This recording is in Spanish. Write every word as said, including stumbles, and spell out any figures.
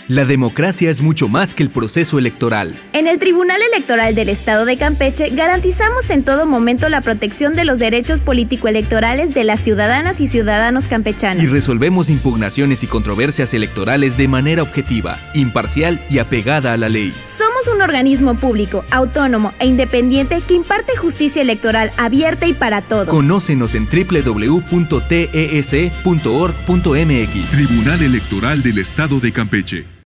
La democracia es mucho más que el proceso electoral. En el Tribunal Electoral del Estado de Campeche garantizamos en todo momento la protección de los derechos político-electorales de las ciudadanas y ciudadanos campechanos. Y resolvemos impugnaciones y controversias electorales de manera objetiva, imparcial y apegada a la ley. Somos un organismo público, autónomo e independiente que imparte justicia electoral abierta y para todos. Conócenos en doble u doble u doble u punto t e s punto org punto m x. Tribunal Electoral del Estado de Campeche.